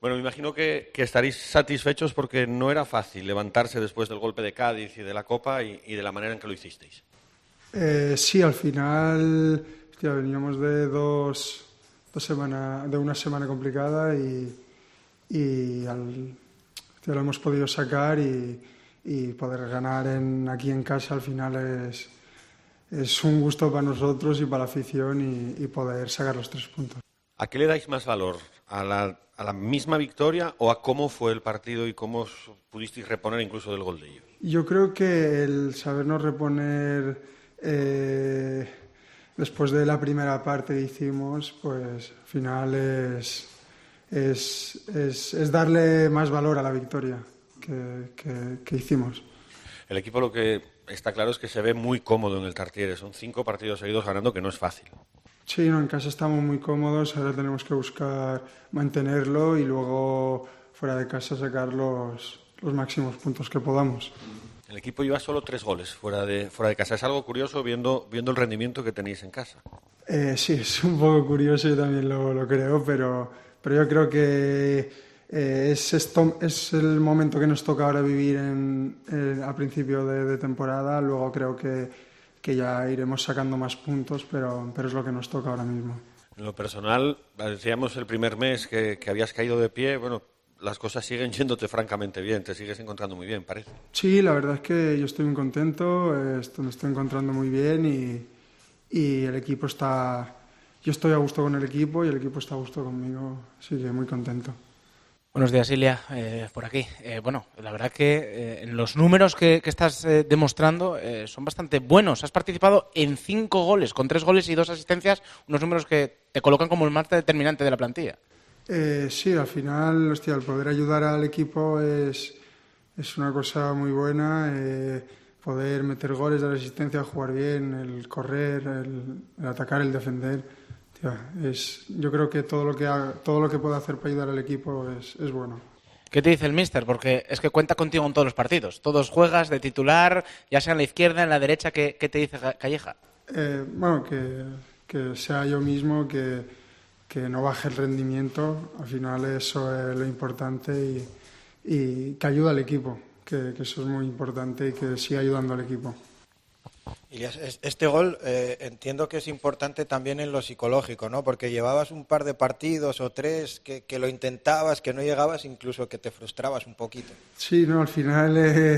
Bueno, me imagino que estaréis satisfechos porque no era fácil levantarse después del golpe de Cádiz y de la Copa y de la manera en que lo hicisteis. Sí, al final veníamos de una semana complicada y lo hemos podido sacar y poder ganar aquí en casa al final es un gusto para nosotros y para la afición y poder sacar los 3 puntos. ¿A qué le dais más valor? ¿A la misma victoria o a cómo fue el partido y cómo os pudisteis reponer incluso del gol de ellos? Yo creo que el sabernos reponer después de la primera parte que hicimos, pues al final es darle más valor a la victoria que hicimos. El equipo lo que está claro es que se ve muy cómodo en el Tartiere. Son 5 partidos seguidos ganando, que no es fácil. Sí, en casa estamos muy cómodos, ahora tenemos que buscar mantenerlo y luego fuera de casa sacar los máximos puntos que podamos. El equipo lleva solo 3 goles fuera de casa. Es algo curioso viendo el rendimiento que tenéis en casa. Sí, es un poco curioso, yo también lo creo, pero yo creo que es el momento que nos toca ahora vivir a principio de temporada. Luego creo que ya iremos sacando más puntos, pero es lo que nos toca ahora mismo. En lo personal, decíamos el primer mes que habías caído de pie. Bueno, las cosas siguen yéndote francamente bien, te sigues encontrando muy bien, parece. Sí, la verdad es que yo estoy muy contento, me estoy encontrando muy bien y el equipo está... Yo estoy a gusto con el equipo y el equipo está a gusto conmigo, así que muy contento. Buenos días, Ilia, por aquí. Bueno, la verdad que los números que estás demostrando son bastante buenos. Has participado en 5 goles, con 3 goles y 2 asistencias, unos números que te colocan como el más determinante de la plantilla. Sí, al final, el poder ayudar al equipo es una cosa muy buena. Poder meter goles, dar asistencia, jugar bien, el correr, el atacar, el defender. Yo creo que todo lo que pueda hacer para ayudar al equipo es bueno. ¿Qué te dice el míster? Porque es que cuenta contigo en todos los partidos. Todos juegas de titular, ya sea en la izquierda, en la derecha. ¿Qué te dice Calleja? Bueno, que sea yo mismo, que no baje el rendimiento. Al final eso es lo importante y que ayuda al equipo, que eso es muy importante y que siga ayudando al equipo. Ilias, este gol entiendo que es importante también en lo psicológico, ¿no? Porque llevabas un par de partidos o 3 que lo intentabas, que no llegabas, incluso que te frustrabas un poquito. Sí, no, al final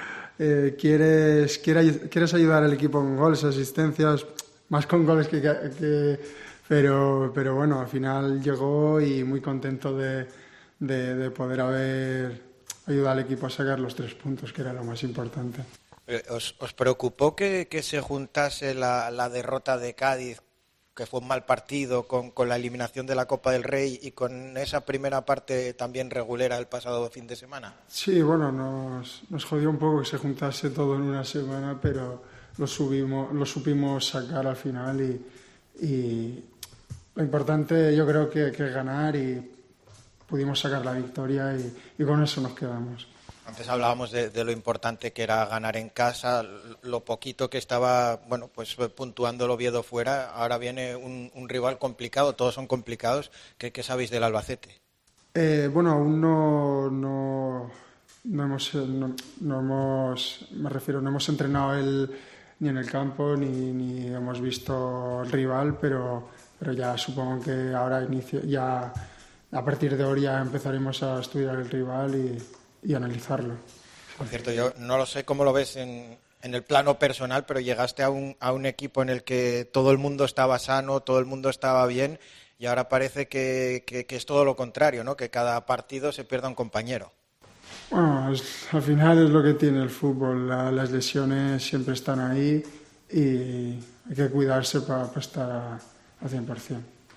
quieres ayudar al equipo con goles, asistencias, más con goles pero bueno, al final llegó y muy contento de poder haber ayudado al equipo a sacar los 3 puntos, que era lo más importante. ¿Os preocupó que se juntase la derrota de Cádiz, que fue un mal partido, con la eliminación de la Copa del Rey y con esa primera parte también regulera el pasado fin de semana? Sí, bueno, nos jodió un poco que se juntase todo en una semana, pero lo supimos sacar al final y lo importante yo creo que es ganar y pudimos sacar la victoria y con eso nos quedamos. Antes hablábamos de lo importante que era ganar en casa, lo poquito que estaba, bueno, pues puntuando el Oviedo fuera. Ahora viene un rival complicado, todos son complicados. ¿Qué sabéis del Albacete? Bueno, aún no hemos entrenado ni en el campo ni hemos visto el rival, pero ya supongo que ahora ya a partir de ahora ya empezaremos a estudiar el rival y analizarlo. Por cierto, yo no lo sé cómo lo ves en el plano personal, pero llegaste a un equipo en el que todo el mundo estaba sano, todo el mundo estaba bien, y ahora parece que es todo lo contrario, ¿no? Que cada partido se pierda un compañero. Bueno, al final es lo que tiene el fútbol. Las lesiones siempre están ahí y hay que cuidarse para estar al 100%.